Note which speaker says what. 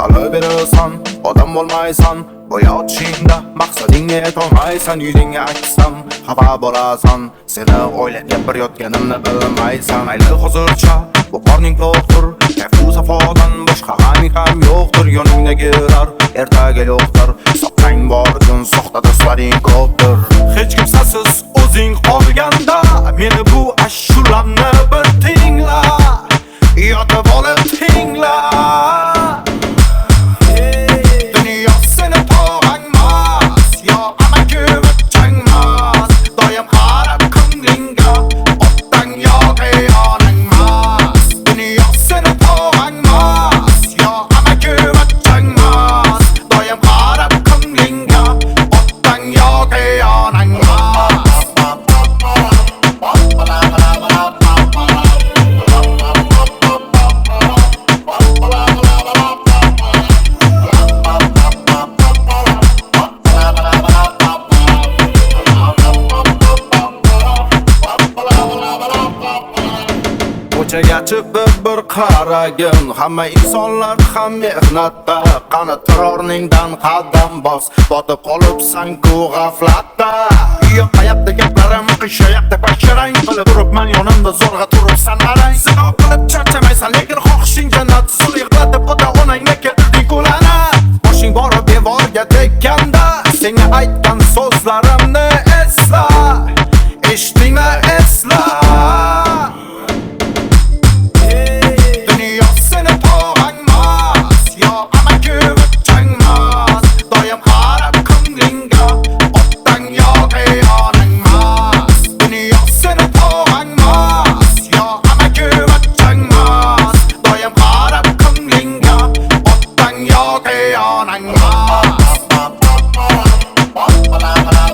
Speaker 1: Qolaversan, odam bo'lmaysan. Boyotishingda maqsadingga yetolmaysan, yuzingga aksam xafa bo'lasan. Seni o'ylab gapirayotganimni bilmaysan. Mayli hozircha bu qorning to'qdir, kayfu safodan boshqa g'aming ham yo'qdir. Yoningda girar, ertaga yo'qdir. Soqang bor kun, soxta do'stlaring ko'pdir. Hech kimsasiz o'zing qolganda meni bu ashulamni bir tingla, yotib olib tingla. Ko'chaga chiqib bir qaragin, hamma insonlar ham mehnatda. Qani terrorningdan qadam bos, botib qolibsan-ku g'aflatda. Yo'q qayapti gaplarim, qishayapti basharang. Bilib turibman yonimda zo'rg'a turibsan arang. Zino qilib charchamaysan, lekin xohishing jannat. Sul yig'latib ota onangga keltirding kulana. Boshing borib devorga tekkanda, senga aytgan so'zlarimni esla. Eshitdingmi, esla.
Speaker 2: Ba ba ba ba ba ba ba ba ba.